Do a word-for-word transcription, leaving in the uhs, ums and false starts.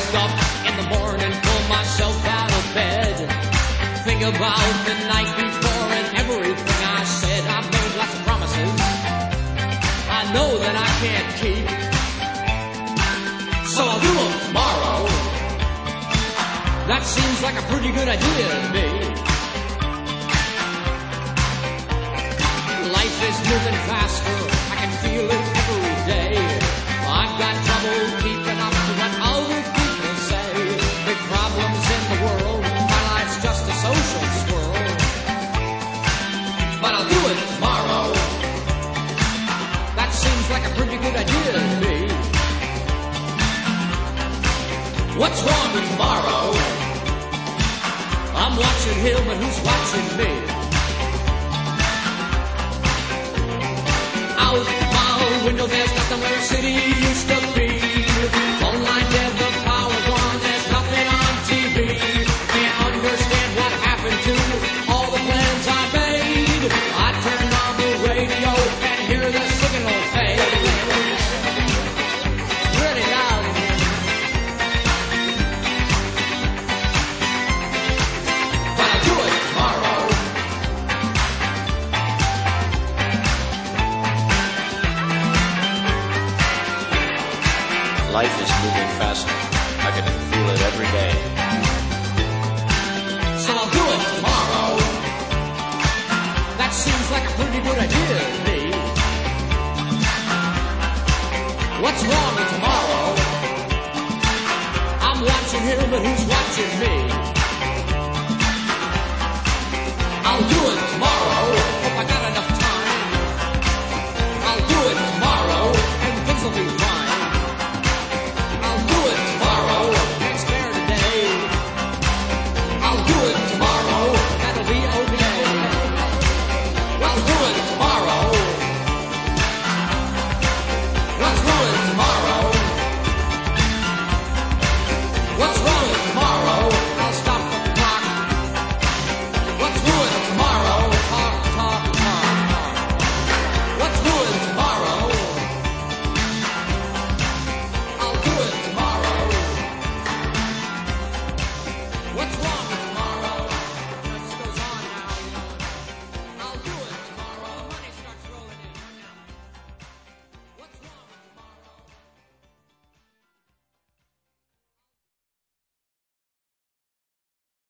wake up in the morning, pull myself out of bed, think about the night before and everything I said. I've made lots of promises I know that I can't keep, so I'll do them tomorrow. That seems like a pretty good idea to me. Life is moving faster, I can feel it every day. I've got trouble keeping up to what other people say. Big problems in the world, my life's just a social swirl. But I'll do it tomorrow. That seems like a pretty good idea to me. What's wrong with tomorrow? I'm watching him, but who's watching me? Out my window, there's nothing where a city used to be. Phone line dead, the power gone, there's nothing on T V. Can't understand what happened to all the plans I made. I turned on the radio and hear the signal fade. Pretty loud. But I'll do it tomorrow. Life is moving faster. I can feel it every day. So I'll do it tomorrow. That seems like a pretty good idea to me. What's wrong with tomorrow? I'm watching him, but who's watching me? I'll do it tomorrow.